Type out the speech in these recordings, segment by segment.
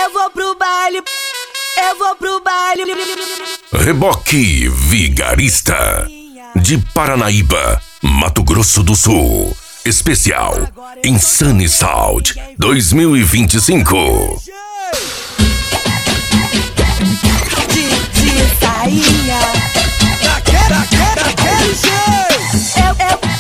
Eu vou pro baile, eu vou pro baile. Reboque Vigarista, de Paranaíba, Mato Grosso do Sul. Especial Insane Sound 2025. De sainha, daquele jeito.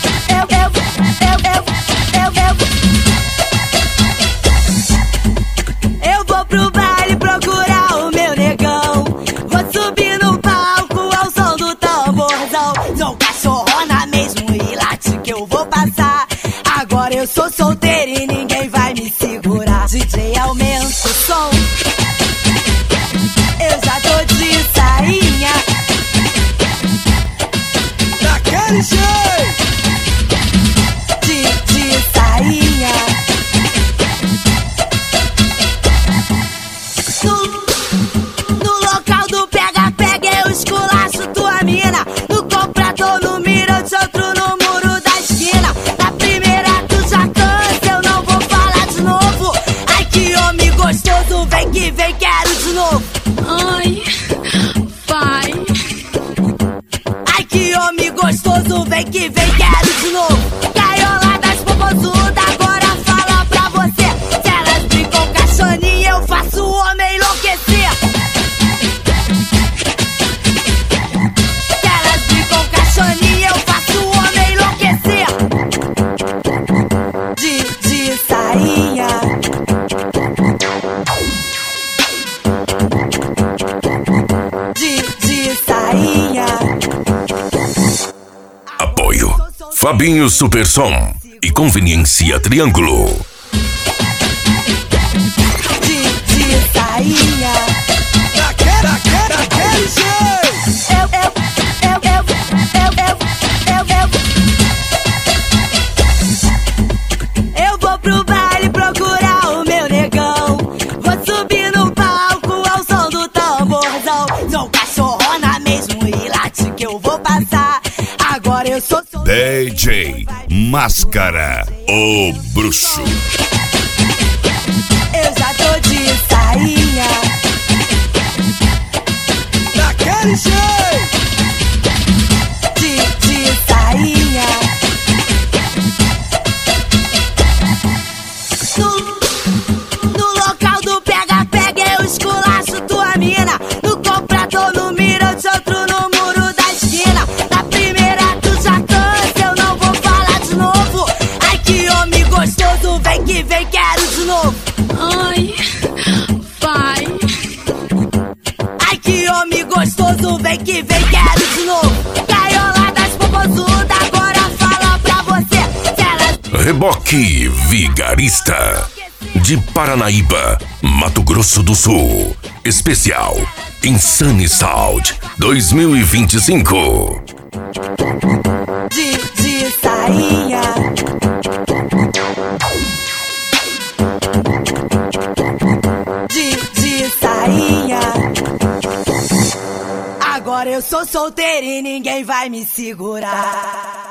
Eu vou pro baile procurar o meu negão. Vou subir no palco ao som do tamborzão. Sou cachorrona mesmo e late que eu vou passar. Agora eu sou solteira e ninguém vai me segurar. DJ, aumenta o som. Eu já tô de sainha, daquele jeito. De sainha. No local do pega-pega eu esculacho tua mina. No comprador, no mira, eu te outro no muro da esquina. Na primeira tu já cansa, eu não vou falar de novo. Ai, que homem gostoso, vem que vem, quero de novo. Ai, vai. Ai, que homem gostoso, vem que vem, quero de novo. Gaiola das popozudas, agora fala pra você. Se elas brincam caixoninha, eu faço o homem enlouquecer. Se elas brincam caixoninha, eu faço o homem enlouquecer. De sainha, de sainha. Apoio Fabinho Supersom e Conveniência Triângulo. De sainha, daquele jeito. Eu vou pro baile procurar o meu negão. Vou subir no palco ao som do tamborzão. Sou cachorrona mesmo e late que eu vou passar. Agora eu sou DJ Máscara, o bruxo. Eu já tô de sainha, daquele jeito. De sainha. No local do pega-pega eu esculacho tua mina. No comprador, no mira, eu te outro no muro da esquina. Na primeira tu já cansa, eu não vou falar de novo. Ai, que homem gostoso, vem que vem, quero de novo. Ai, vai. Ai, que homem gostoso, vem que vem, quero de novo. Gaiola das popozudas, agora fala pra você. Se elas Reboque Vigarista, de Paranaíba, Mato Grosso do Sul. Especial Insane Sound 2025. de sainha, de sainha. Agora eu sou solteira e ninguém vai me segurar.